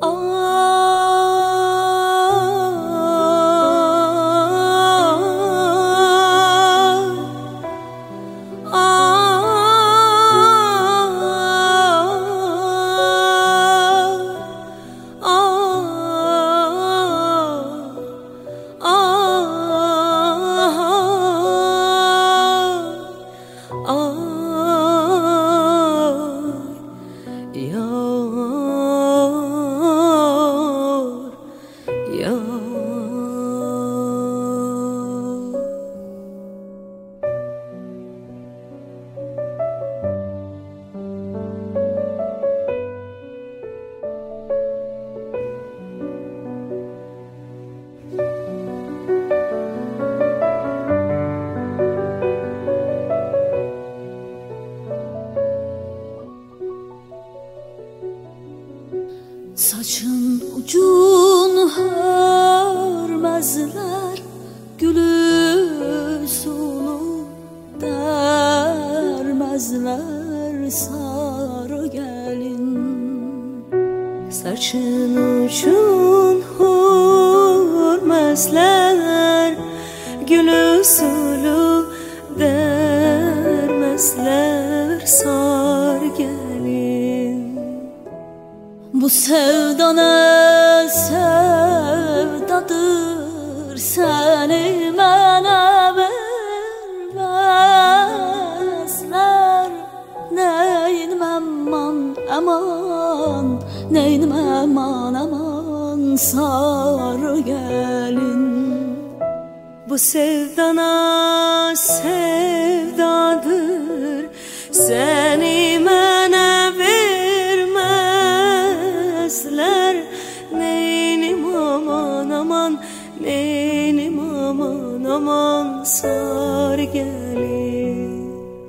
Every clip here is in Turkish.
Saçın ucunu hörmezler, gülü sulu dermezler sarı gelin. Saçın ucunu hörmezler, gülü sulu dermezler sarı gelin. Bu sevda ne sevdadır, seni mənə vermezler. Neynim aman aman, neynim aman aman sarı gelin. Bu sevda ne sevdadır, seni mənə vermezler. Neynim aman aman, neynim aman aman sarı gelin.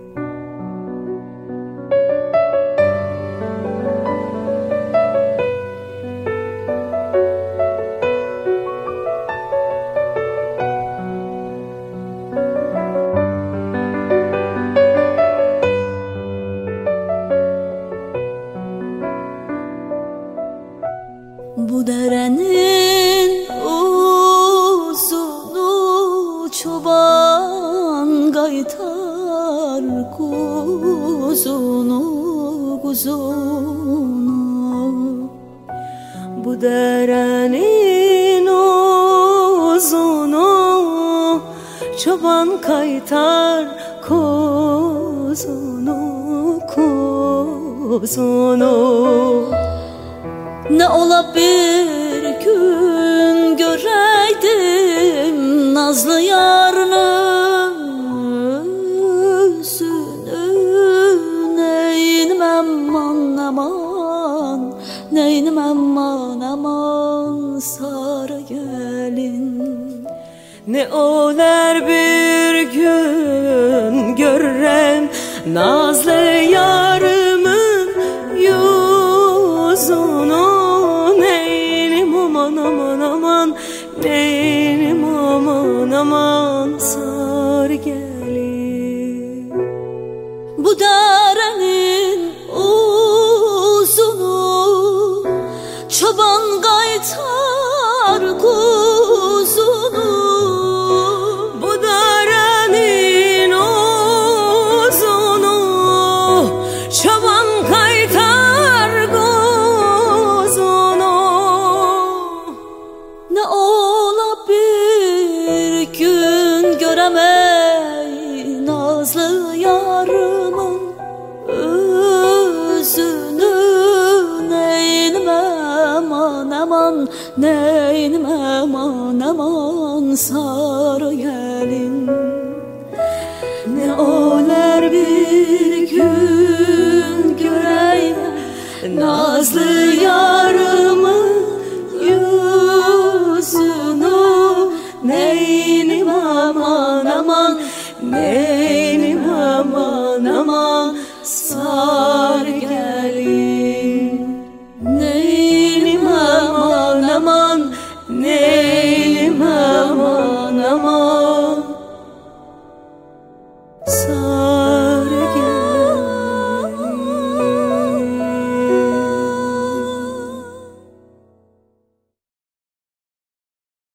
Bu derenin uzunu çoban kaytar kuzunu kuzunu. Bu derenin uzunu çoban kaytar kuzunu kuzunu. Ne ola bir gün göreydim nazlı yarının yüzünü. Neynim aman aman, neynim aman aman sarı gelin. Ne olar bir gün görem nazlı yarımın yüzünü. Aman aman aman, neynim aman aman sarı gelin. Bu derenin uzunu çoban kaytar kuzunu. Bu derenin uzunu çoban kaytar kuzunu. Ne ola bir gün göremey nazlı yarımın özünü. Neynim aman aman, neynim aman aman sarı gelin. Ne olar bir gün